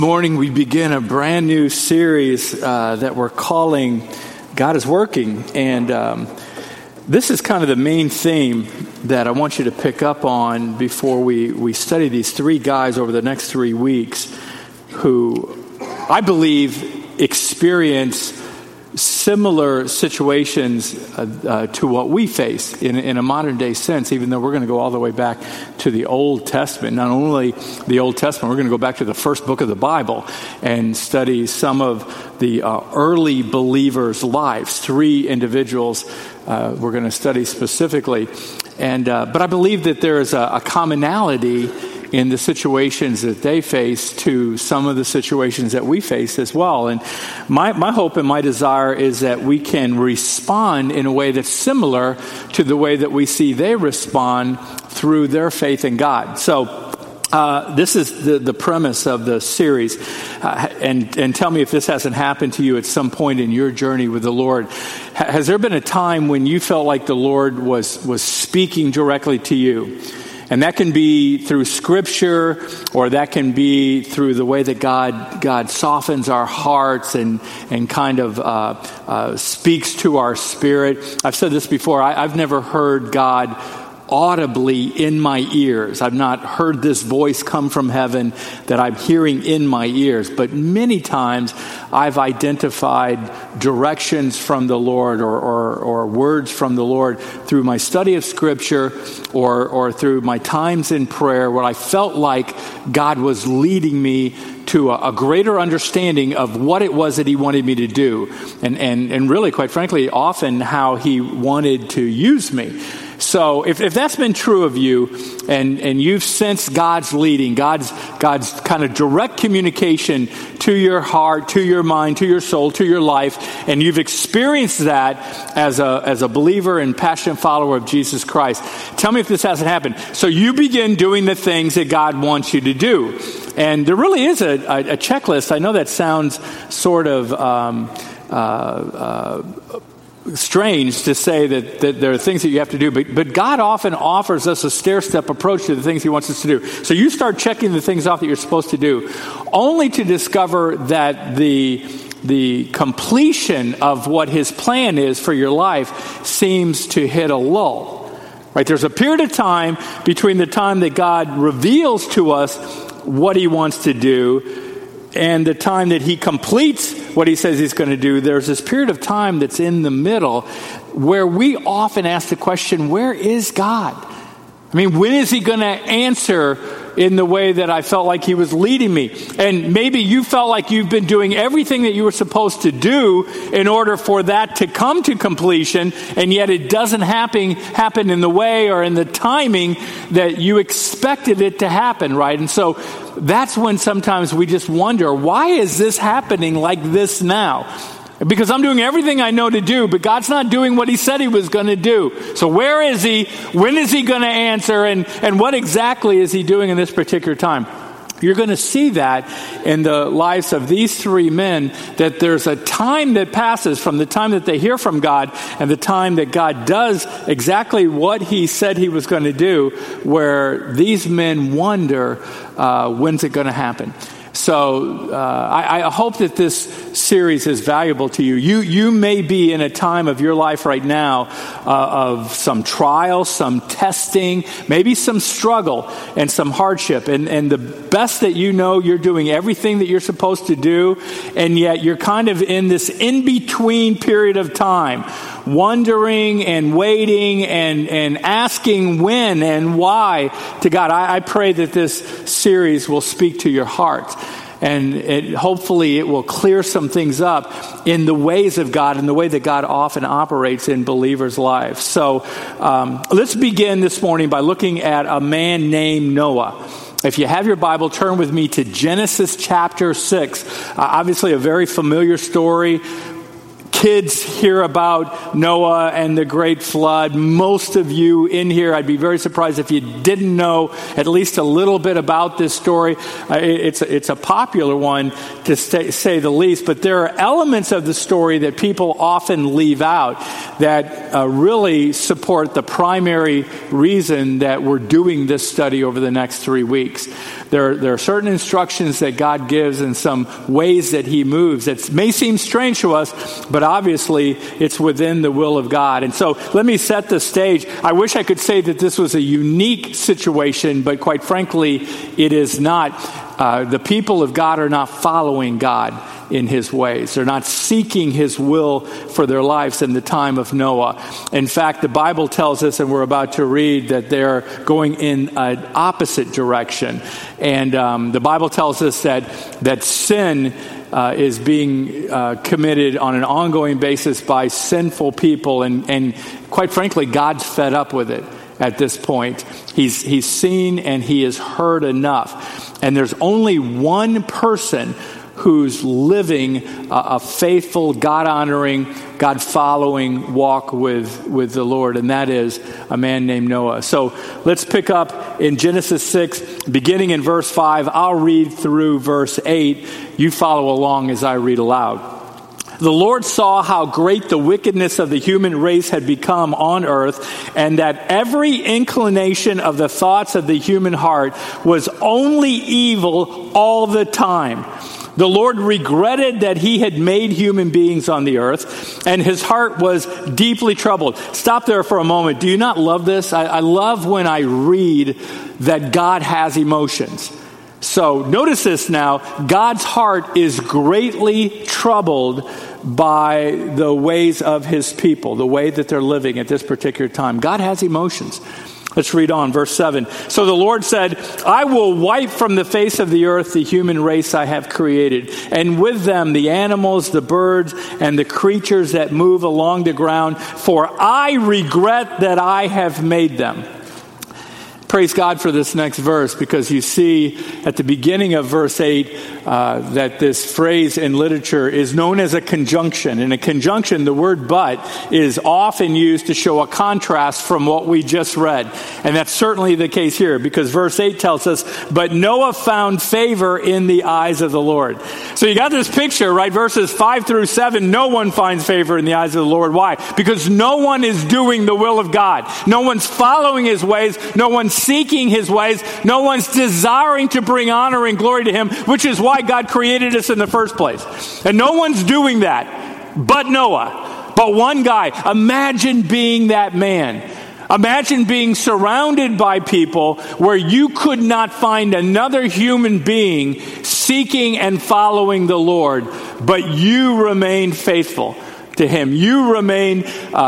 Morning we begin a brand new series that we're calling God is Working, and this is kind of the main theme that I want you to pick up on before we study these three guys over the next 3 weeks who I believe experience similar situations to what we face in a modern day sense, even though we're going to go all the way back to the Old Testament. Not only the Old Testament, we're going to go back to the first book of the Bible and study some of the early believers' lives. 3 individuals we're going to study specifically. But I believe that there is a commonality in the situations that they face to some of the situations that we face as well. And my hope and my desire is that we can respond in a way that's similar to the way that we see they respond through their faith in God. So this is the premise of the series. And tell me if this hasn't happened to you at some point in your journey with the Lord. Has there been a time when you felt like the Lord was speaking directly to you? And that can be through Scripture, or that can be through the way that God softens our hearts and kind of speaks to our spirit. I've said this before. I've never heard God audibly in my ears. I've not heard this voice come from heaven that I'm hearing in my ears. But many times I've identified directions from the Lord or words from the Lord through my study of Scripture or through my times in prayer, where I felt like God was leading me to a greater understanding of what it was that He wanted me to do. And really, quite frankly, often how He wanted to use me. So if that's been true of you, and you've sensed God's leading, God's kind of direct communication to your heart, to your mind, to your soul, to your life, and you've experienced that as a believer and passionate follower of Jesus Christ, tell me if this hasn't happened. So you begin doing the things that God wants you to do. And there really is a checklist. I know that sounds sort of strange to say that there are things that you have to do, but God often offers us a stair-step approach to the things He wants us to do. So you start checking the things off that you're supposed to do, only to discover that the completion of what His plan is for your life seems to hit a lull. Right? There's a period of time between the time that God reveals to us what He wants to do and the time that He completes what He says He's going to do. There's this period of time that's in the middle where we often ask the question, where is God? I mean, when is He going to answer in the way that I felt like He was leading me? And maybe you felt like you've been doing everything that you were supposed to do in order for that to come to completion, and yet it doesn't happen in the way or in the timing that you expected it to happen, right? And so that's when sometimes we just wonder, why is this happening like this now? Because I'm doing everything I know to do, but God's not doing what He said He was going to do. So where is He? When is He going to answer? And what exactly is He doing in this particular time? You're going to see that in the lives of these 3 men, that there's a time that passes from the time that they hear from God and the time that God does exactly what He said He was going to do, where these men wonder, when's it going to happen? So I hope that this series is valuable to you. You may be in a time of your life right now of some trial, some testing, maybe some struggle and some hardship. And the best that you know, you're doing everything that you're supposed to do, and yet you're kind of in this in-between period of time, wondering and waiting and asking when and why to God. I pray that this series will speak to your heart. And hopefully it will clear some things up in the ways of God and the way that God often operates in believers' lives. So let's begin this morning by looking at a man named Noah. If you have your Bible, turn with me to Genesis chapter 6. Obviously a very familiar story. kids hear about Noah and the great flood. Most of you in here, I'd be very surprised if you didn't know at least a little bit about this story. It's a popular one, to say the least, but there are elements of the story that people often leave out that really support the primary reason that we're doing this study over the next 3 weeks. There are certain instructions that God gives and some ways that he moves that may seem strange to us, but obviously it's within the will of God. And so let me set the stage. I wish I could say that this was a unique situation, but quite frankly, it is not. The people of God are not following God in his ways. They're not seeking his will for their lives in the time of Noah. In fact, the Bible tells us, and we're about to read, that they're going in an opposite direction. And the Bible tells us that sin is being committed on an ongoing basis by sinful people. And quite frankly, God's fed up with it at this point. He's seen and he has heard enough. And there's only one person who's living a faithful, God-honoring, God-following walk with the Lord, and that is a man named Noah. So let's pick up in Genesis 6, beginning in verse 5. I'll read through verse 8. You follow along as I read aloud. The Lord saw how great the wickedness of the human race had become on earth, and that every inclination of the thoughts of the human heart was only evil all the time. The Lord regretted that he had made human beings on the earth, and his heart was deeply troubled. Stop there for a moment. Do you not love this? I love when I read that God has emotions. So notice this now. God's heart is greatly troubled by the ways of his people, the way that they're living at this particular time. God has emotions. Let's read on, verse 7. So the Lord said, I will wipe from the face of the earth the human race I have created, and with them the animals, the birds, and the creatures that move along the ground, for I regret that I have made them. Praise God for this next verse, because you see at the beginning of verse 8 that this phrase in literature is known as a conjunction. In a conjunction, the word but is often used to show a contrast from what we just read. And that's certainly the case here, because verse 8 tells us, but Noah found favor in the eyes of the Lord. So you got this picture, right? Verses 5 through 7, no one finds favor in the eyes of the Lord. Why? Because no one is doing the will of God. No one's following his ways. No one's seeking his ways. No one's desiring to bring honor and glory to him, which is why God created us in the first place. And no one's doing that but Noah, but one guy. Imagine being that man. Imagine being surrounded by people where you could not find another human being seeking and following the Lord, but you remain faithful to him. You remain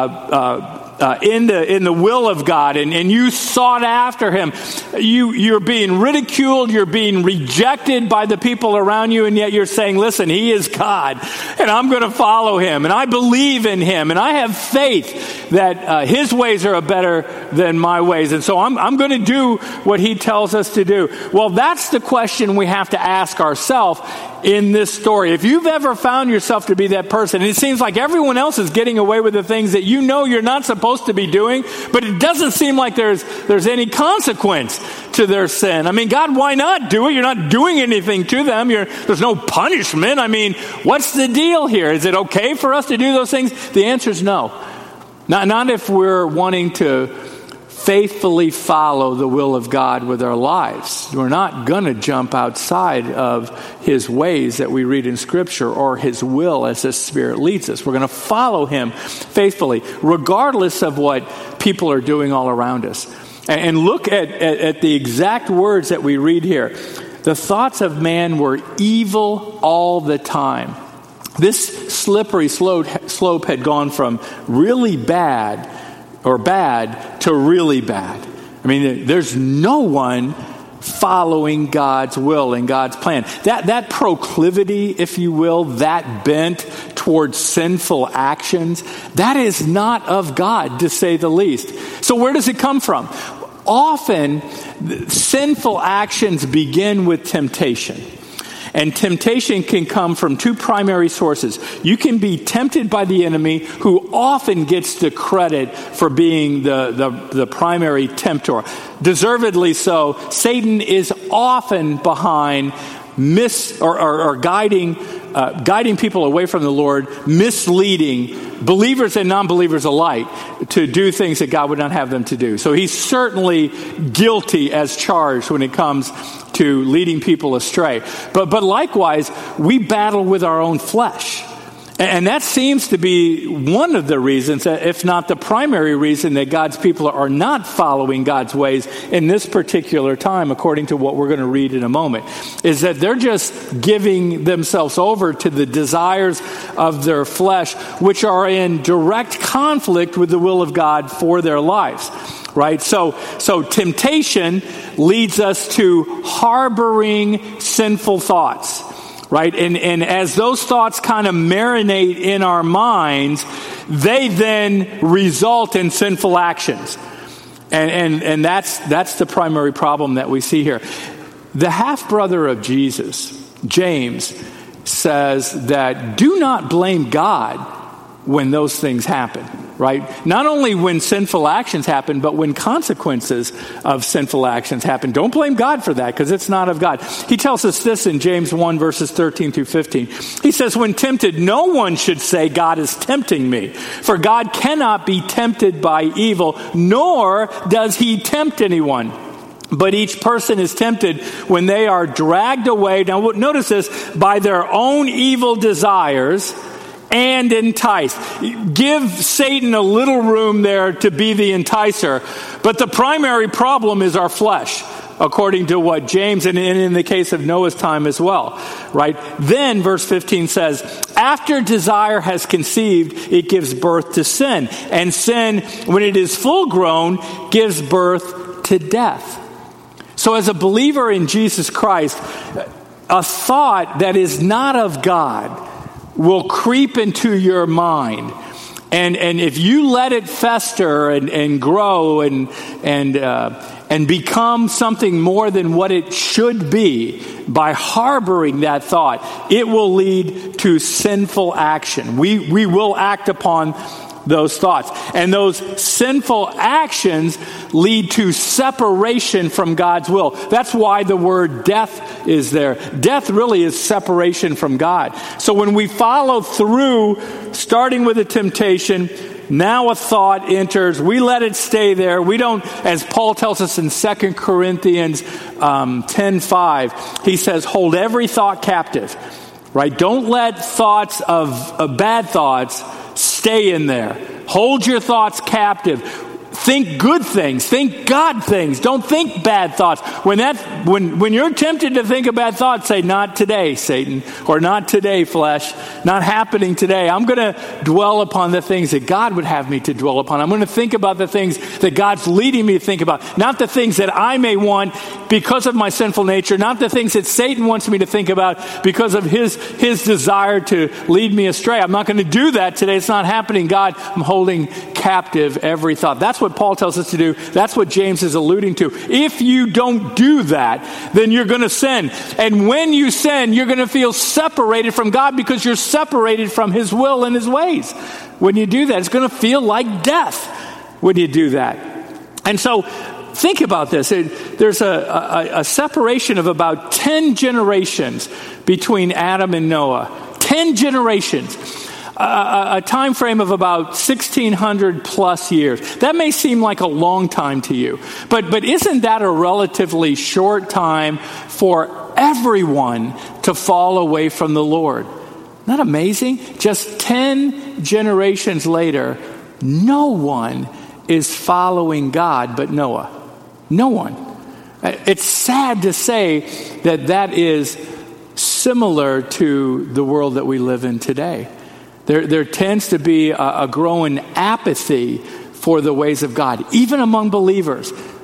in the will of God, and you sought after him. You're being ridiculed, you're being rejected by the people around you, and yet you're saying, listen, he is God, and I'm going to follow him, and I believe in him, and I have faith that his ways are better than my ways, and so I'm going to do what he tells us to do. Well, that's the question we have to ask ourselves in this story. If you've ever found yourself to be that person, and it seems like everyone else is getting away with the things that you know you're not supposed to be doing, but it doesn't seem like there's any consequence to their sin. I mean, God, why not do it? You're not doing anything to them. There's no punishment. I mean, what's the deal here? Is it okay for us to do those things? The answer is no. Not if we're wanting to faithfully follow the will of God with our lives. We're not going to jump outside of his ways that we read in Scripture or his will as the Spirit leads us. We're going to follow him faithfully, regardless of what people are doing all around us. And look at the exact words that we read here. The thoughts of man were evil all the time. This slippery slope had gone from really bad to really bad. I mean, there's no one following God's will and God's plan. That proclivity, if you will, that bent towards sinful actions, that is not of God, to say the least. So where does it come from? Often, sinful actions begin with temptation. And temptation can come from two primary sources. You can be tempted by the enemy, who often gets the credit for being the primary tempter. Deservedly so. Satan is often behind guiding people away from the Lord, misleading believers and non-believers alike to do things that God would not have them to do. So he's certainly guilty as charged when it comes to leading people astray. But likewise, we battle with our own flesh. And that seems to be one of the reasons, if not the primary reason, that God's people are not following God's ways in this particular time, according to what we're going to read in a moment, is that they're just giving themselves over to the desires of their flesh, which are in direct conflict with the will of God for their lives. Right? So temptation leads us to harboring sinful thoughts. Right? And as those thoughts kind of marinate in our minds, they then result in sinful actions. And that's the primary problem that we see here. The half-brother of Jesus, James, says that do not blame God when those things happen. Right? Not only when sinful actions happen, but when consequences of sinful actions happen. Don't blame God for that, because it's not of God. He tells us this in James 1, verses 13 through 15. He says, when tempted, no one should say, God is tempting me. For God cannot be tempted by evil, nor does he tempt anyone. But each person is tempted when they are dragged away. Now, notice this, by their own evil desires and enticed. Give Satan a little room there to be the enticer. But the primary problem is our flesh, according to what James, and in the case of Noah's time as well. Right? Then, verse 15 says, after desire has conceived, it gives birth to sin. And sin, when it is full grown, gives birth to death. So as a believer in Jesus Christ, a thought that is not of God will creep into your mind. And if you let it fester and grow and become something more than what it should be by harboring that thought, it will lead to sinful action. We will act upon those thoughts. And those sinful actions lead to separation from God's will. That's why the word death is there. Death really is separation from God. So when we follow through, starting with a temptation, now a thought enters, we let it stay there. We don't, as Paul tells us in 2 Corinthians 10:5, he says, hold every thought captive. Right? Don't let thoughts of bad thoughts stay in there. Hold your thoughts captive. Think good things. Think God things. Don't think bad thoughts. When you're tempted to think a bad thought, say, not today, Satan, or not today, flesh, not happening today. I'm going to dwell upon the things that God would have me to dwell upon. I'm going to think about the things that God's leading me to think about, not the things that I may want because of my sinful nature, not the things that Satan wants me to think about because of his desire to lead me astray. I'm not going to do that today. It's not happening. God, I'm holding captive every thought. That's what Paul tells us to do. That's what James is alluding to. If you don't do that, then you're going to sin. And when you sin, you're going to feel separated from God because you're separated from his will and his ways. When you do that, it's going to feel like death when you do that. And so think about this. There's a separation of about 10 generations between Adam and Noah. 10 generations. A time frame of about 1,600 plus years. That may seem like a long time to you, but isn't that a relatively short time for everyone to fall away from the Lord? Isn't that amazing? Just 10 generations later, no one is following God but Noah. No one. It's sad to say that is similar to the world that we live in today. There tends to be a growing apathy for the ways of God, even among believers.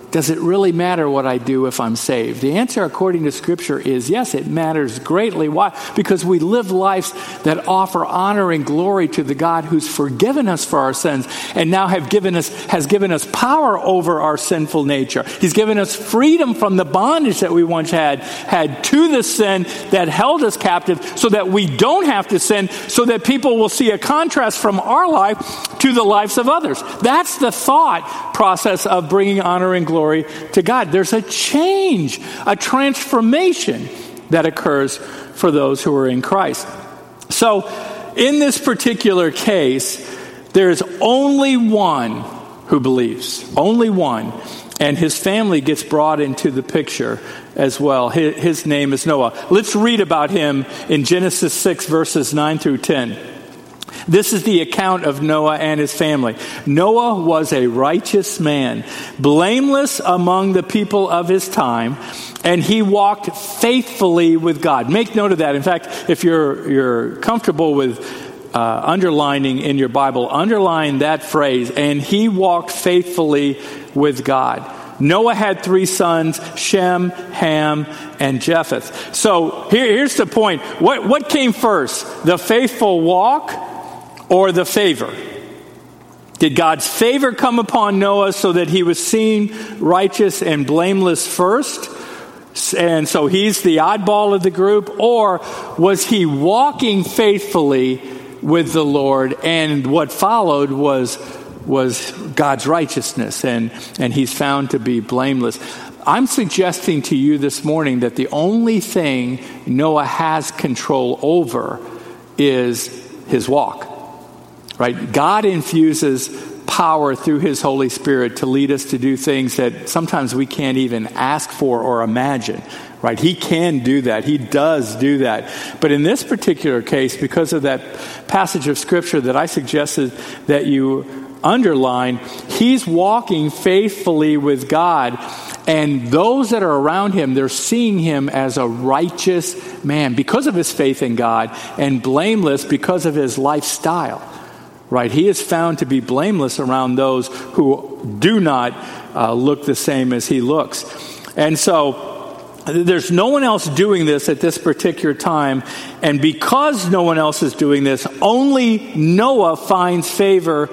does it really matter what I do if I'm saved? The answer, according to Scripture, is yes, it matters greatly. Why? Because we live lives that offer honor and glory to the God who's forgiven us for our sins and now has given us power over our sinful nature. He's given us freedom from the bondage that we once had to the sin that held us captive, so that we don't have to sin, so that people will see a contrast from our life to the lives of others. That's the thought process of bringing honor and glory to God. There's a change, a transformation that occurs for those who are in Christ. So, in this particular case, there's only one who believes. Only one. And his family gets brought into the picture as well. His name is Noah. Let's read about him in Genesis 6, verses 9 through 10. This is the account of Noah and his family. Noah was a righteous man, blameless among the people of his time, and he walked faithfully with God. Make note of that. In fact, if you're comfortable with underlining in your Bible, underline that phrase, and he walked faithfully with God. Noah had 3 sons, Shem, Ham, and Japheth. So here's the point. What came first? The faithful walk or the favor? Did God's favor come upon Noah so that he was seen righteous and blameless first? And so he's the oddball of the group? Or was he walking faithfully with the Lord, and what followed was God's righteousness, and he's found to be blameless? I'm suggesting to you this morning that the only thing Noah has control over is his walk. Right? God infuses power through his Holy Spirit to lead us to do things that sometimes we can't even ask for or imagine. Right? He can do that. He does do that. But in this particular case, because of that passage of Scripture that I suggested that you underline, he's walking faithfully with God. And those that are around him, they're seeing him as a righteous man because of his faith in God, and blameless because of his lifestyle. Right? He is found to be blameless around those who do not look the same as he looks. And so there's no one else doing this at this particular time. And because no one else is doing this, only Noah finds favor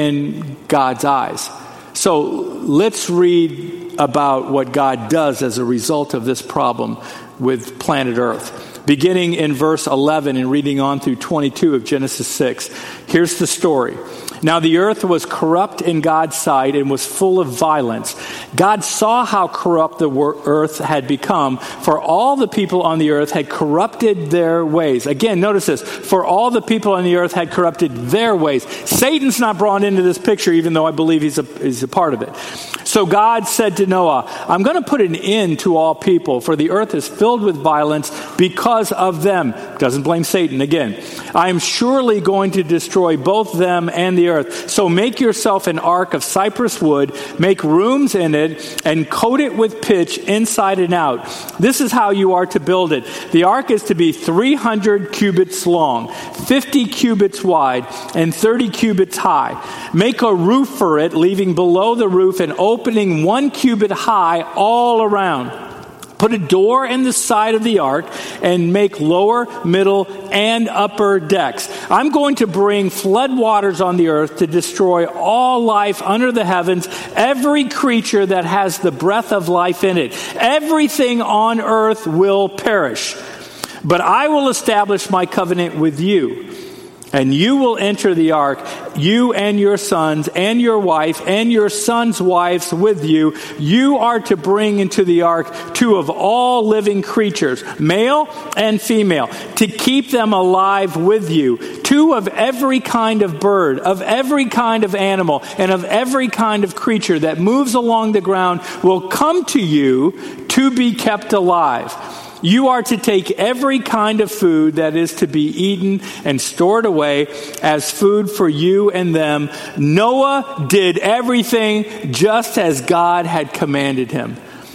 in God's eyes. So let's read about what God does as a result of this problem with planet Earth. Beginning in verse 11 and reading on through 22 of Genesis 6. Here's the story. Now the earth was corrupt in God's sight and was full of violence. God saw how corrupt the earth had become, for all the people on the earth had corrupted their ways. Again, notice this. For all the people on the earth had corrupted their ways. Satan's not brought into this picture, even though I believe he's a part of it. So God said to Noah, I'm going to put an end to all people, for the earth is filled with violence because of them. Doesn't blame Satan again. I am surely going to destroy both them and the earth. So make yourself an ark of cypress wood, make rooms in it, and coat it with pitch inside and out. This is how you are to build it. The ark is to be 300 cubits long, 50 cubits wide, and 30 cubits high. Make a roof for it, leaving below the roof an opening 1 cubit high all around. Put a door in the side of the ark and make lower, middle, and upper decks. I'm going to bring flood waters on the earth to destroy all life under the heavens, every creature that has the breath of life in it. Everything on earth will perish. But I will establish my covenant with you. And you will enter the ark, you and your sons and your wife and your sons' wives with you. You are to bring into the ark 2 of all living creatures, male and female, to keep them alive with you. 2 of every kind of bird, of every kind of animal, and of every kind of creature that moves along the ground will come to you to be kept alive. You are to take every kind of food that is to be eaten and stored away as food for you and them. Noah did everything just as God had commanded him.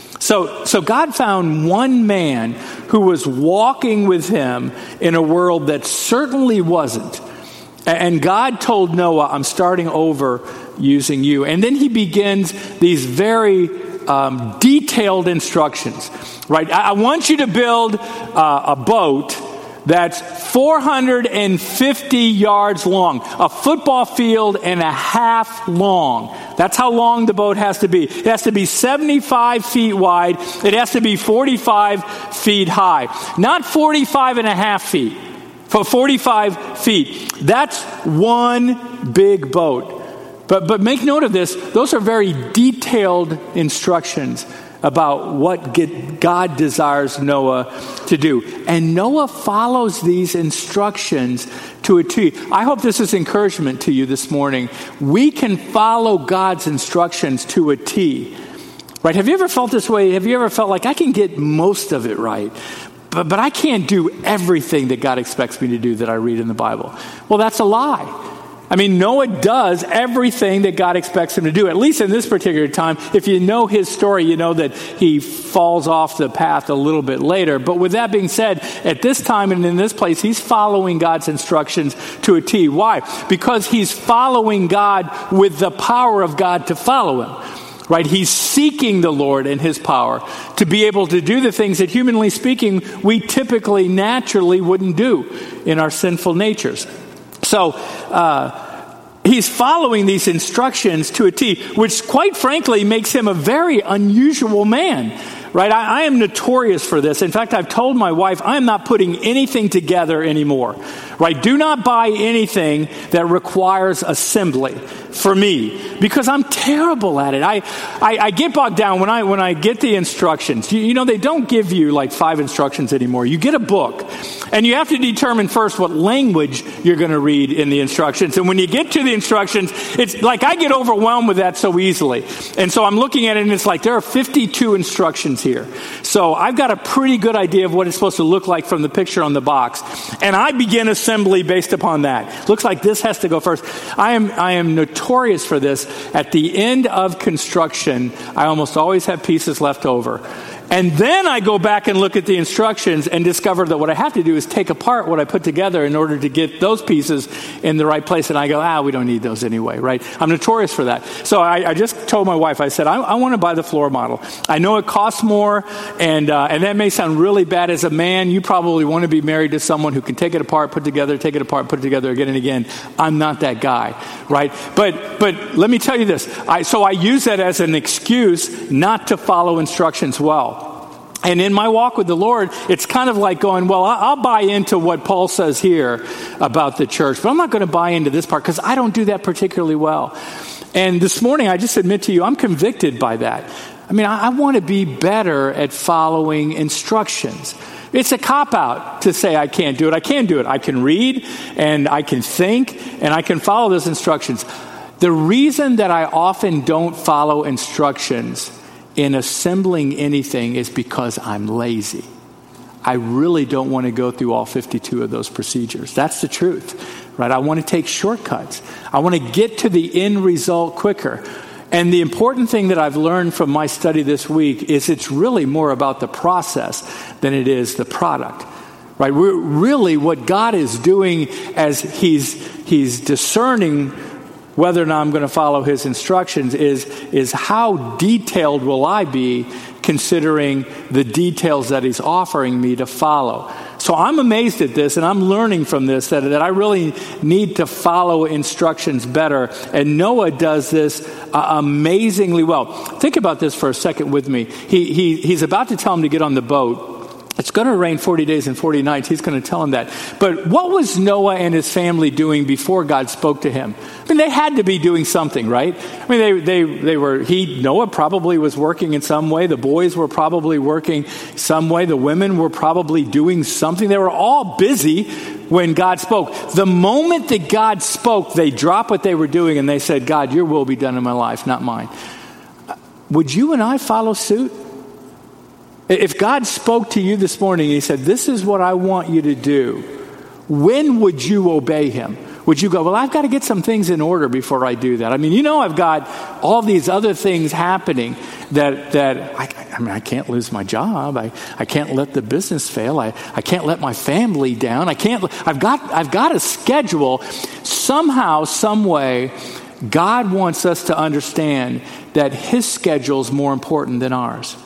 So God found one man who was walking with him in a world that certainly wasn't. And God told Noah, I'm starting over using you. And then he begins these very detailed instructions, right? I want you to build a boat that's 450 yards long, a football field and a half long. That's how long the boat has to be. It has to be 75 feet wide. It has to be 45 feet high. Not 45 and a half feet. For 45 feet. That's one big boat. But make note of this. Those are very detailed instructions about what God desires Noah to do. And Noah follows these instructions to a T. I hope this is encouragement to you this morning. We can follow God's instructions to a T. Right? Have you ever felt this way? Have you ever felt like I can get most of it right, but I can't do everything that God expects me to do that I read in the Bible? Well, that's a lie. I mean, Noah does everything that God expects him to do, at least in this particular time. If you know his story, you know that he falls off the path a little bit later. But with that being said, at this time and in this place, he's following God's instructions to a T. Why? Because he's following God with the power of God to follow him. Right? He's seeking the Lord and his power to be able to do the things that, humanly speaking, we typically naturally wouldn't do in our sinful natures. So he's following these instructions to a T, which quite frankly makes him a very unusual man. Right? I am notorious for this. In fact, I've told my wife, I am not putting anything together anymore. Right? Do not buy anything that requires assembly for me, because I'm terrible at it. I get bogged down when I get the instructions. You know, they don't give you like 5 instructions anymore. You get a book, and you have to determine first what language you're going to read in the instructions. And when you get to the instructions, it's like I get overwhelmed with that so easily. And so I'm looking at it, and it's like there are 52 instructions here. So I've got a pretty good idea of what it's supposed to look like from the picture on the box. And I begin assembly based upon that. Looks like this has to go first. I am notorious for this. At the end of construction, I almost always have pieces left over. And then I go back and look at the instructions and discover that what I have to do is take apart what I put together in order to get those pieces in the right place. And I go, we don't need those anyway, right? I'm notorious for that. So I just told my wife, I said, I want to buy the floor model. I know it costs more, and that may sound really bad. As a man, you probably want to be married to someone who can take it apart, put it together, take it apart, put it together again and again. I'm not that guy, right? But let me tell you this. So I use that as an excuse not to follow instructions well. And in my walk with the Lord, it's kind of like going, well, I'll buy into what Paul says here about the church, but I'm not going to buy into this part because I don't do that particularly well. And this morning, I just admit to you, I'm convicted by that. I mean, I want to be better at following instructions. It's a cop-out to say I can't do it. I can do it. I can read, and I can think, and I can follow those instructions. The reason that I often don't follow instructions in assembling anything is because I'm lazy. I really don't want to go through all 52 of those procedures. That's the truth, right? I want to take shortcuts. I want to get to the end result quicker. And the important thing that I've learned from my study this week is it's really more about the process than it is the product, right? We're really what God is doing as He's discerning whether or not I'm going to follow his instructions is how detailed will I be considering the details that he's offering me to follow. So I'm amazed at this, and I'm learning from this that I really need to follow instructions better. And Noah does this amazingly well. Think about this for a second with me. He's about to tell him to get on the boat. It's going to rain 40 days and 40 nights. He's going to tell him that. But what was Noah and his family doing before God spoke to him? I mean, they had to be doing something, right? I mean, Noah probably was working in some way. The boys were probably working some way. The women were probably doing something. They were all busy when God spoke. The moment that God spoke, they dropped what they were doing and they said, God, your will be done in my life, not mine. Would you and I follow suit? If God spoke to you this morning and he said, this is what I want you to do, when would you obey him? Would you go, well, I've got to get some things in order before I do that? I mean, I've got all these other things happening that I can't lose my job. I can't let the business fail. I can't let my family down. I've got a schedule. Somehow, some way, God wants us to understand that his schedule is more important than ours.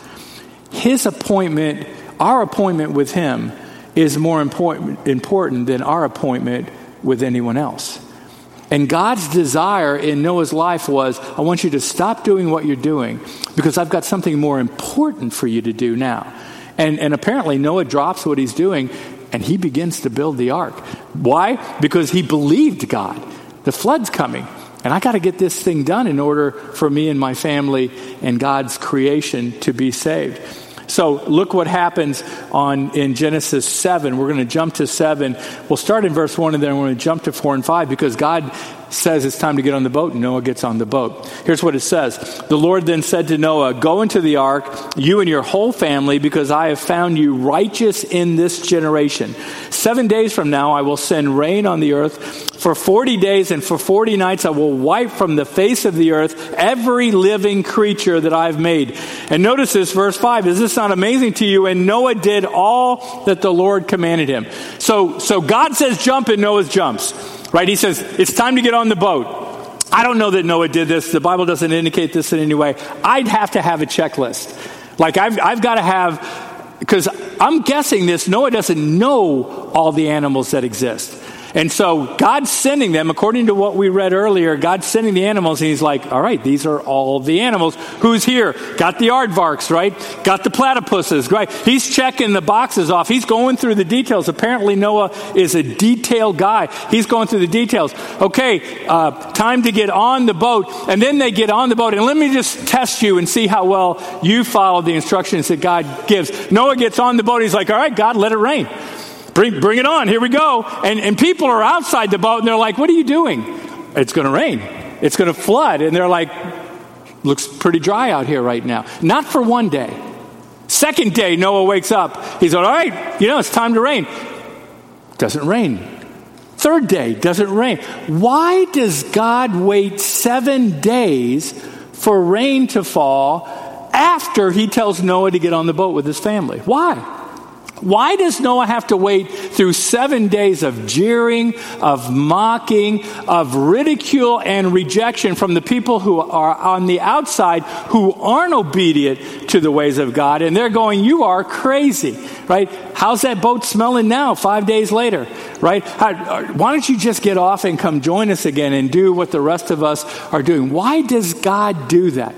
His appointment, our appointment with him, is more important than our appointment with anyone else. And God's desire in Noah's life was, I want you to stop doing what you're doing because I've got something more important for you to do now. And apparently Noah drops what he's doing and he begins to build the ark. Why? Because he believed God. The flood's coming. And I got to get this thing done in order for me and my family and God's creation to be saved. So look what happens in Genesis 7. We're going to jump to 7. We'll start in verse 1 and then we're going to jump to 4 and 5 because God says it's time to get on the boat and Noah gets on the boat. Here's what it says. The Lord then said to Noah, go into the ark, you and your whole family, because I have found you righteous in this generation. 7 days from now I will send rain on the earth. For 40 days and for 40 nights I will wipe from the face of the earth every living creature that I've made. And notice this, verse 5. Is this not amazing to you? And Noah did all that the Lord commanded him. So God says jump and Noah jumps. Right? He says, it's time to get on the boat. I don't know that Noah did this. The Bible doesn't indicate this in any way. I'd have to have a checklist. Like I've got to have, because I'm guessing this, Noah doesn't know all the animals that exist. And so God's sending them, according to what we read earlier, God's sending the animals, and he's like, all right, these are all the animals. Who's here? Got the aardvarks, right? Got the platypuses, right? He's checking the boxes off. He's going through the details. Apparently Noah is a detailed guy. He's going through the details. Okay, time to get on the boat. And then they get on the boat. And let me just test you and see how well you follow the instructions that God gives. Noah gets on the boat. He's like, all right, God, let it rain. Bring it on. Here we go. And people are outside the boat and they're like, what are you doing? It's going to rain. It's going to flood. And they're like, looks pretty dry out here right now. Not for one day. Second day, Noah wakes up. He's like, all right, it's time to rain. Doesn't rain. Third day, doesn't rain. Why does God wait 7 days for rain to fall after he tells Noah to get on the boat with his family? Why? Why does Noah have to wait through 7 days of jeering, of mocking, of ridicule and rejection from the people who are on the outside who aren't obedient to the ways of God? And they're going, you are crazy, right? How's that boat smelling now, 5 days later, right? Why don't you just get off and come join us again and do what the rest of us are doing? Why does God do that?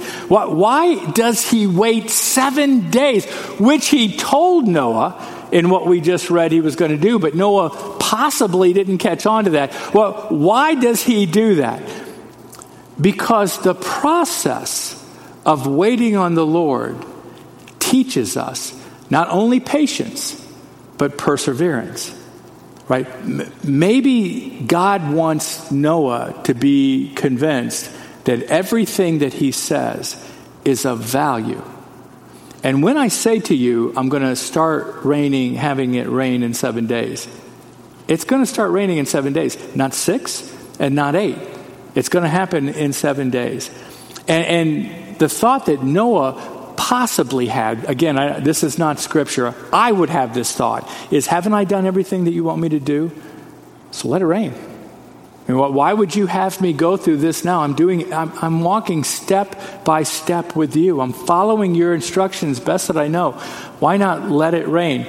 Why does he wait 7 days, which he told Noah in what we just read he was going to do, but Noah possibly didn't catch on to that. Well, why does he do that? Because the process of waiting on the Lord teaches us not only patience, but perseverance, right? Maybe God wants Noah to be convinced that everything that he says is of value. And when I say to you, I'm going to start having it rain in 7 days, it's going to start raining in 7 days, not 6 and not 8. It's going to happen in 7 days. And the thought that Noah possibly had, again, this is not scripture, I would have this thought, is haven't I done everything that you want me to do? So let it rain. I mean, why would you have me go through this now? I'm walking step by step with you. I'm following your instructions best that I know. Why not let it rain?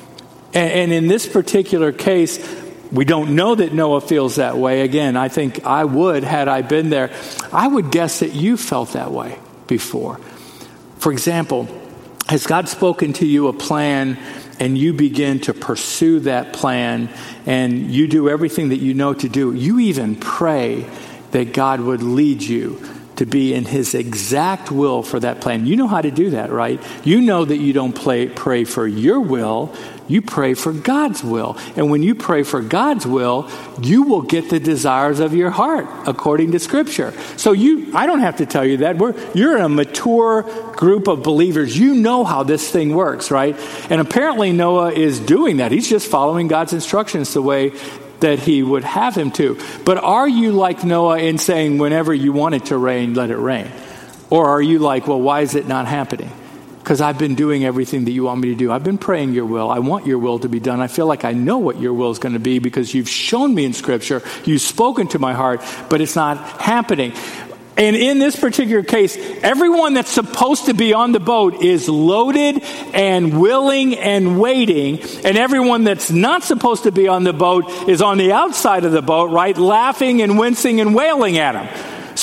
And in this particular case, we don't know that Noah feels that way. Again, I think I would, had I been there. I would guess that you felt that way before. For example, has God spoken to you a plan and you begin to pursue that plan and you do everything that you know to do? You even pray that God would lead you to be in his exact will for that plan. You know how to do that, right? You know that you don't pray for your will, you pray for God's will. And when you pray for God's will, you will get the desires of your heart, according to Scripture. So I don't have to tell you that. You're a mature group of believers. You know how this thing works, right? And apparently Noah is doing that. He's just following God's instructions the way that he would have him to. But are you like Noah in saying whenever you want it to rain, let it rain? Or are you like, well, why is it not happening? because I've been doing everything that you want me to do. I've been praying your will. I want your will to be done. I feel like I know what your will is going to be because you've shown me in Scripture. You've spoken to my heart, but it's not happening. And in this particular case, everyone that's supposed to be on the boat is loaded and willing and waiting. And everyone that's not supposed to be on the boat is on the outside of the boat, right? Laughing and wincing and wailing at him.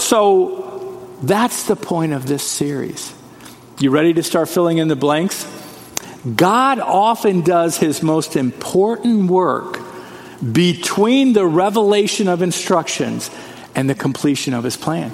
So that's the point of this series. You ready to start filling in the blanks? God often does his most important work between the revelation of instructions and the completion of his plan.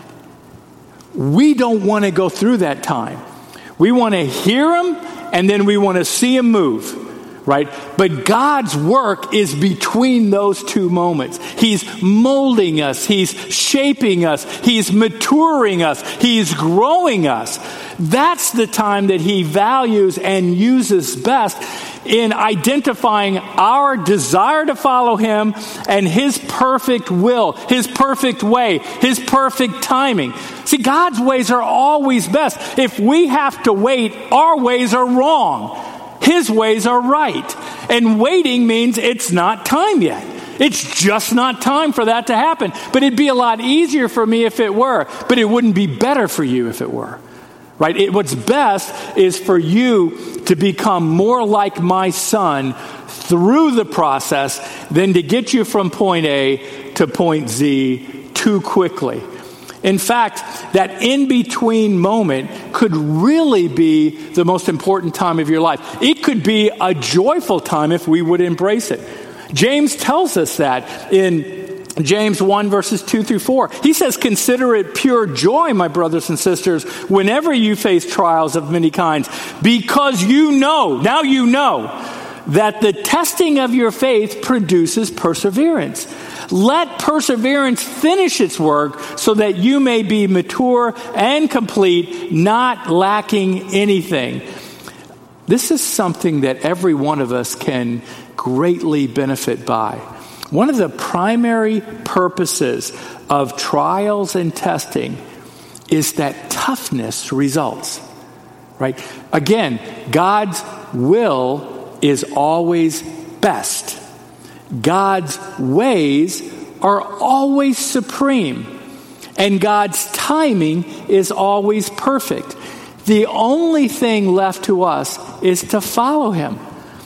We don't want to go through that time. We want to hear him, and then we want to see him move, right? But God's work is between those two moments. He's molding us. He's shaping us. He's maturing us. He's growing us. That's the time that he values and uses best in identifying our desire to follow him and his perfect will, his perfect way, his perfect timing. See, God's ways are always best. If we have to wait, our ways are wrong. His ways are right. And waiting means it's not time yet. It's just not time for that to happen. But it'd be a lot easier for me if it were. But it wouldn't be better for you if it were. Right? What's best is for you to become more like my son through the process than to get you from point A to point Z too quickly. In fact, that in-between moment could really be the most important time of your life. It could be a joyful time if we would embrace it. James tells us that in James 1 verses 2 through 4. He says, consider it pure joy, my brothers and sisters, whenever you face trials of many kinds, because now you know that the testing of your faith produces perseverance. Let perseverance finish its work so that you may be mature and complete, not lacking anything. This is something that every one of us can greatly benefit by. One of the primary purposes of trials and testing is that toughness results, right? Again, God's will is always best. God's ways are always supreme. And God's timing is always perfect. The only thing left to us is to follow him.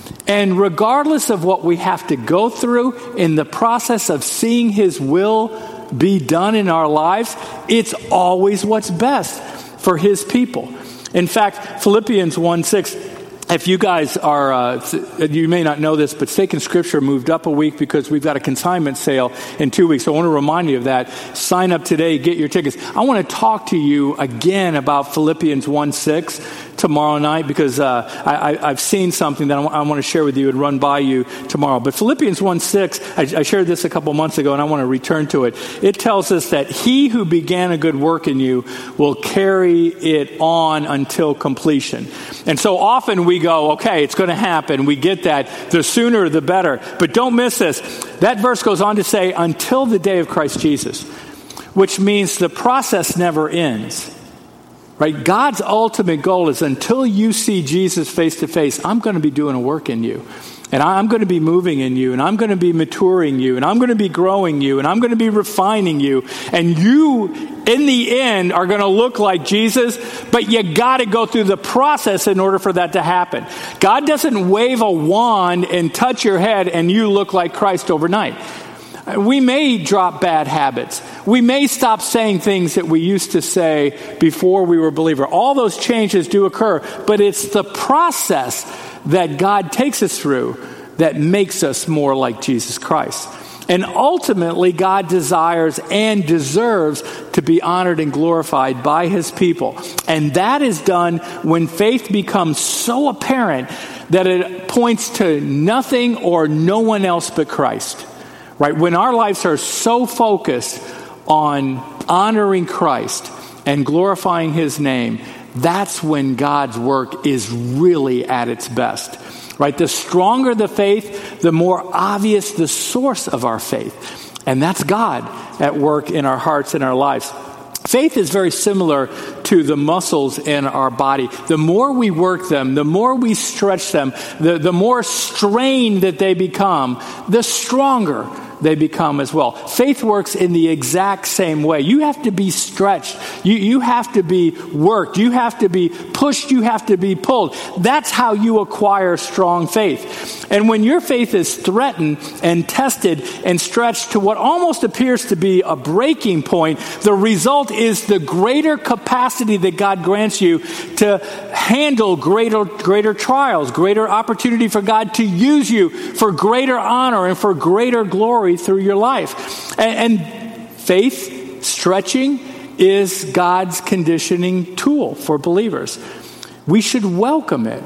And regardless of what we have to go through in the process of seeing his will be done in our lives, it's always what's best for his people. In fact, Philippians 1:6, if you guys are, you may not know this, but Stake in Scripture moved up a week because we've got a consignment sale in 2 weeks. So I want to remind you of that. Sign up today, get your tickets. I want to talk to you again about Philippians 1:6 tomorrow night because I've seen something that I want to share with you and run by you tomorrow. But Philippians 1:6, I shared this a couple months ago and I want to return to it. It tells us that he who began a good work in you will carry it on until completion. And so often we go, okay, it's going to happen. We get that. The sooner, the better. But don't miss this. That verse goes on to say, until the day of Christ Jesus, which means the process never ends. Right? God's ultimate goal is until you see Jesus face to face, I'm going to be doing a work in you. And I'm going to be moving in you. And I'm going to be maturing you. And I'm going to be growing you. And I'm going to be refining you. And you, in the end, are going to look like Jesus. But you got to go through the process in order for that to happen. God doesn't wave a wand and touch your head and you look like Christ overnight. We may drop bad habits. We may stop saying things that we used to say before we were a believer. All those changes do occur, but it's the process that God takes us through that makes us more like Jesus Christ. And ultimately, God desires and deserves to be honored and glorified by his people. And that is done when faith becomes so apparent that it points to nothing or no one else but Christ. Right? When our lives are so focused on honoring Christ and glorifying his name, that's when God's work is really at its best. Right? The stronger the faith, the more obvious the source of our faith. And that's God at work in our hearts and our lives. Faith is very similar to the muscles in our body. The more we work them, the more we stretch them, the more strained that they become, the stronger they become as well. Faith works in the exact same way. You have to be stretched. You have to be worked. You have to be pushed. You have to be pulled. That's how you acquire strong faith. And when your faith is threatened and tested and stretched to what almost appears to be a breaking point, the result is the greater capacity that God grants you to handle greater trials, greater opportunity for God to use you for greater honor and for greater glory through your life. And faith stretching is God's conditioning tool for believers. We should welcome it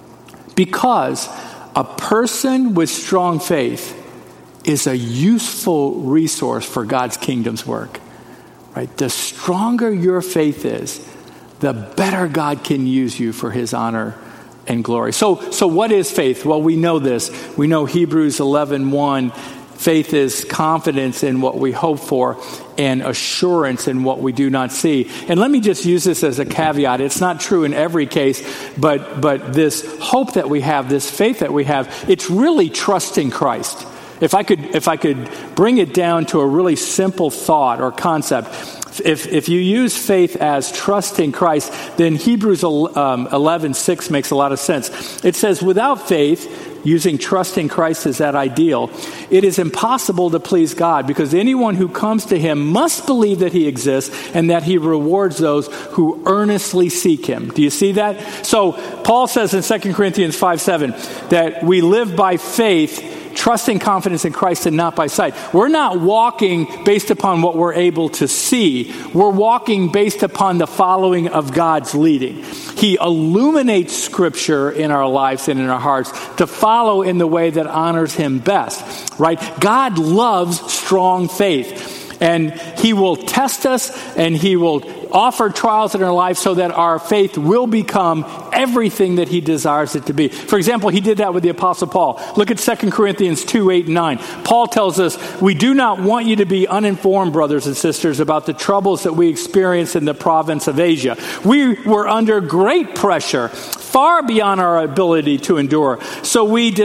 because a person with strong faith is a useful resource for God's kingdom's work. Right? The stronger your faith is, the better God can use you for his honor and glory. So what is faith? Well, we know this. We know Hebrews 11:1. Faith is confidence in what we hope for and assurance in what we do not see. And let me just use this as a caveat. It's not true in every case, but this hope that we have, this faith that we have, it's really trusting Christ. If I could bring it down to a really simple thought or concept, if you use faith as trusting Christ, then Hebrews 11:6 makes a lot of sense. It says, without faith, using trusting Christ as that ideal, it is impossible to please God because anyone who comes to him must believe that he exists and that he rewards those who earnestly seek him. Do you see that? So Paul says in 2 Corinthians 5:7 that we live by faith, trusting confidence in Christ and not by sight. We're not walking based upon what we're able to see. We're walking based upon the following of God's leading. He illuminates Scripture in our lives and in our hearts to follow in the way that honors him best, right? God loves strong faith. And he will test us and he will offer trials in our life so that our faith will become everything that he desires it to be. For example, he did that with the Apostle Paul. Look at 2 Corinthians 2:8-9. Paul tells us, we do not want you to be uninformed, brothers and sisters, about the troubles that we experienced in the province of Asia. We were under great pressure, far beyond our ability to endure. So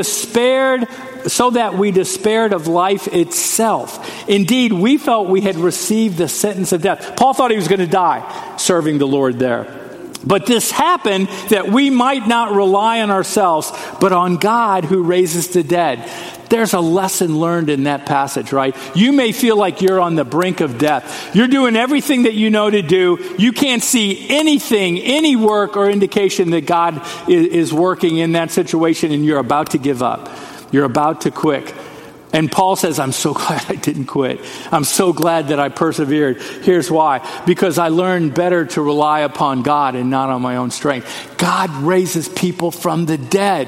that we despaired of life itself. Indeed, we felt we had received the sentence of death. Paul thought he was going to die serving the Lord there. But this happened that we might not rely on ourselves, but on God who raises the dead. There's a lesson learned in that passage, right? You may feel like you're on the brink of death. You're doing everything that you know to do. You can't see anything, any work or indication that God is working in that situation, and you're about to give up. You're about to quit. And Paul says, I'm so glad I didn't quit. I'm so glad that I persevered. Here's why. Because I learned better to rely upon God and not on my own strength. God raises people from the dead.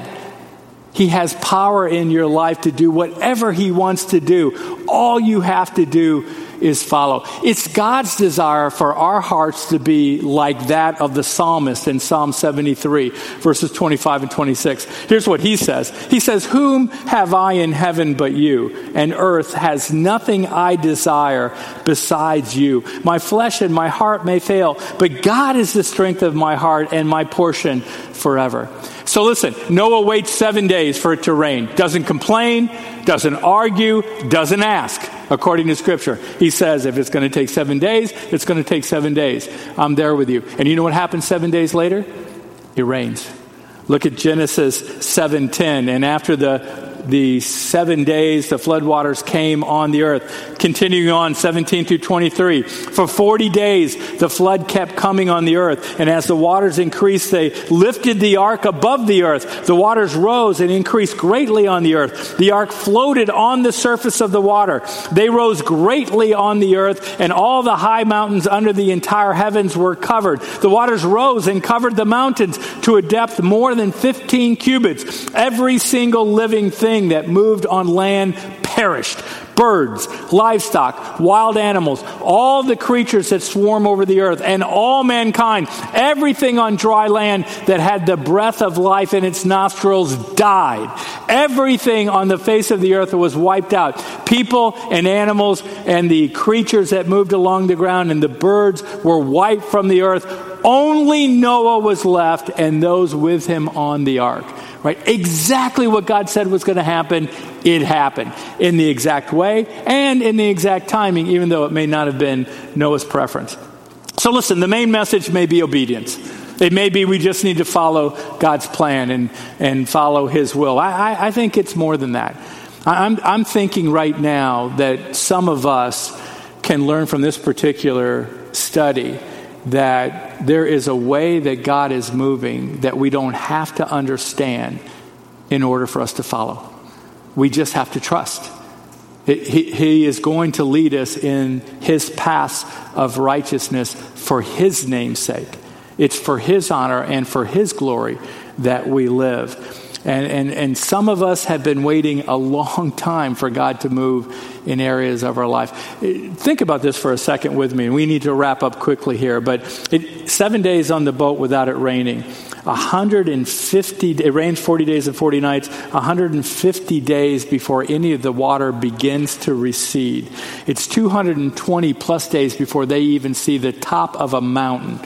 He has power in your life to do whatever he wants to do. All you have to do is follow. It's God's desire for our hearts to be like that of the psalmist in Psalm 73, verses 25 and 26. Here's what he says. He says, whom have I in heaven but you? And earth has nothing I desire besides you. My flesh and my heart may fail, but God is the strength of my heart and my portion forever. So listen, Noah waits 7 days for it to rain. Doesn't complain, doesn't argue, doesn't ask, according to Scripture. He says, if it's going to take 7 days, it's going to take 7 days. I'm there with you. And you know what happens 7 days later? It rains. Look at Genesis 7:10. And after the 7 days, the floodwaters came on the earth. Continuing on, 17 through 23. For 40 days, the flood kept coming on the earth. And as the waters increased, they lifted the ark above the earth. The waters rose and increased greatly on the earth. The ark floated on the surface of the water. They rose greatly on the earth, and all the high mountains under the entire heavens were covered. The waters rose and covered the mountains to a depth more than 15 cubits. Every single living thing that moved on land perished. Birds, livestock, wild animals, all the creatures that swarm over the earth, and all mankind, everything on dry land that had the breath of life in its nostrils died. Everything on the face of the earth was wiped out. People and animals and the creatures that moved along the ground and the birds were wiped from the earth. Only Noah was left and those with him on the ark. Right? Exactly what God said was going to happen, it happened in the exact way and in the exact timing, even though it may not have been Noah's preference. So listen, the main message may be obedience. It may be we just need to follow God's plan and follow his will. I think it's more than that. I'm thinking right now that some of us can learn from this particular study that there is a way that God is moving that we don't have to understand in order for us to follow. We just have to trust. He is going to lead us in his paths of righteousness for his name's sake. It's for his honor and for his glory that we live. And some of us have been waiting a long time for God to move in areas of our life. Think about this for a second with me. We need to wrap up quickly here. But 7 days on the boat without it raining. 150, it rains 40 days and 40 nights, 150 days before any of the water begins to recede. It's 220 plus days before they even see the top of a mountain.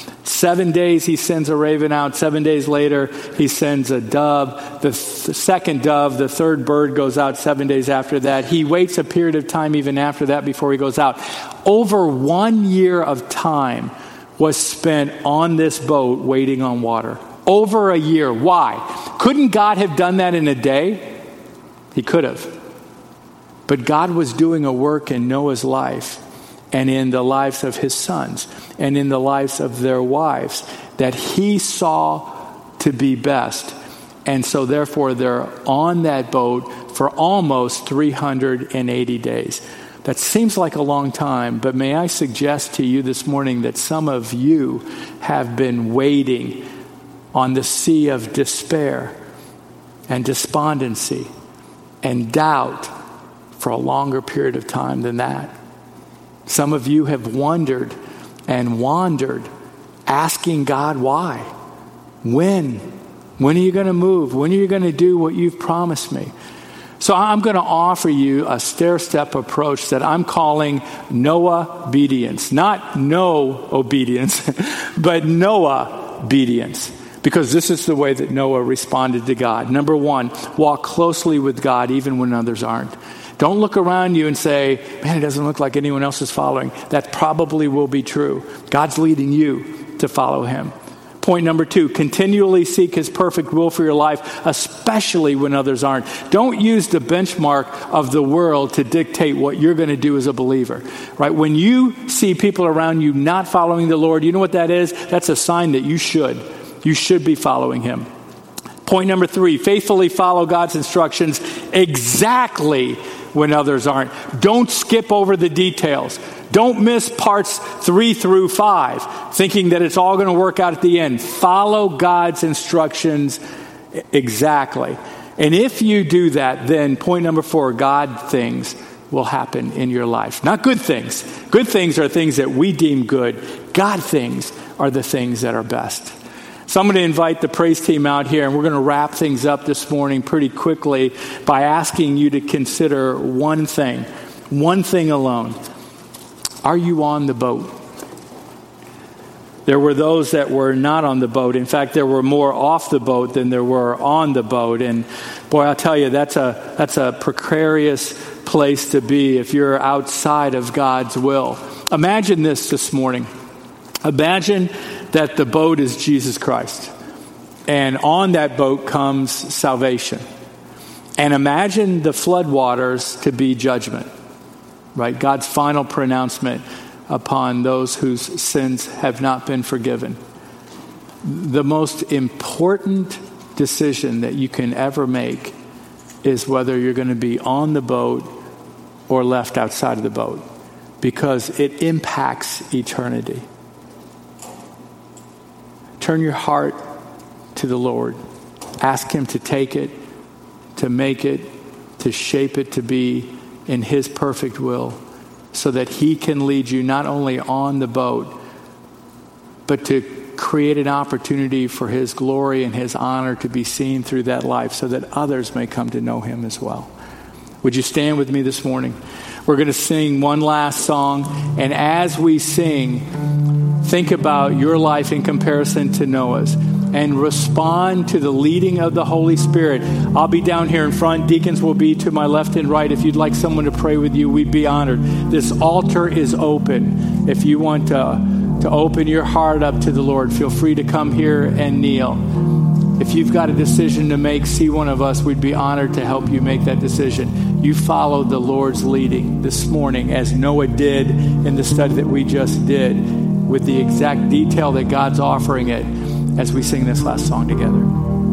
7 days he sends a raven out. 7 days later he sends a dove. The second dove, the third bird goes out 7 days after that. He waits a period of time even after that before he goes out. Over 1 year of time was spent on this boat waiting on water. Over a year. Why? Couldn't God have done that in a day? He could have. But God was doing a work in Noah's life and in the lives of his sons and in the lives of their wives that he saw to be best. And so therefore they're on that boat for almost 380 days. That seems like a long time, but may I suggest to you this morning that some of you have been waiting on the sea of despair and despondency and doubt for a longer period of time than that. Some of you have wondered and wandered, asking God why. When? When are you going to move? When are you going to do what you've promised me? So I'm going to offer you a stair-step approach that I'm calling Noah obedience. Not no obedience, but Noah obedience. Because this is the way that Noah responded to God. Number one, walk closely with God even when others aren't. Don't look around you and say, man, it doesn't look like anyone else is following. That probably will be true. God's leading you to follow him. Point number two, continually seek his perfect will for your life, especially when others aren't. Don't use the benchmark of the world to dictate what you're going to do as a believer. Right? When you see people around you not following the Lord, you know what that is? That's a sign that you should. You should be following him. Point number three, faithfully follow God's instructions exactly when others aren't. Don't skip over the details. Don't miss parts 3 through 5, thinking that it's all going to work out at the end. Follow God's instructions exactly. And if you do that, then point number 4, God things will happen in your life. Not good things. Good things are things that we deem good. God things are the things that are best. So I'm going to invite the praise team out here, and we're going to wrap things up this morning pretty quickly by asking you to consider one thing alone. Are you on the boat? There were those that were not on the boat. In fact, there were more off the boat than there were on the boat. And boy, I'll tell you, that's a precarious place to be if you're outside of God's will. Imagine this morning. Imagine that the boat is Jesus Christ. And on that boat comes salvation. And imagine the floodwaters to be judgment. Right? God's final pronouncement upon those whose sins have not been forgiven. The most important decision that you can ever make is whether you're going to be on the boat or left outside of the boat, because it impacts eternity. Turn your heart to the Lord. Ask him to take it, to make it, to shape it to be in his perfect will, so that he can lead you not only on the boat, but to create an opportunity for his glory and his honor to be seen through that life, so that others may come to know him as well. Would you stand with me this morning? We're going to sing one last song, and as we sing, think about your life in comparison to Noah's, and respond to the leading of the Holy Spirit. I'll be down here in front. Deacons will be to my left and right. If you'd like someone to pray with you, we'd be honored. This altar is open. If you want to open your heart up to the Lord, feel free to come here and kneel. If you've got a decision to make, see one of us. We'd be honored to help you make that decision. You followed the Lord's leading this morning, as Noah did in the study that we just did, with the exact detail that God's offering it, as we sing this last song together.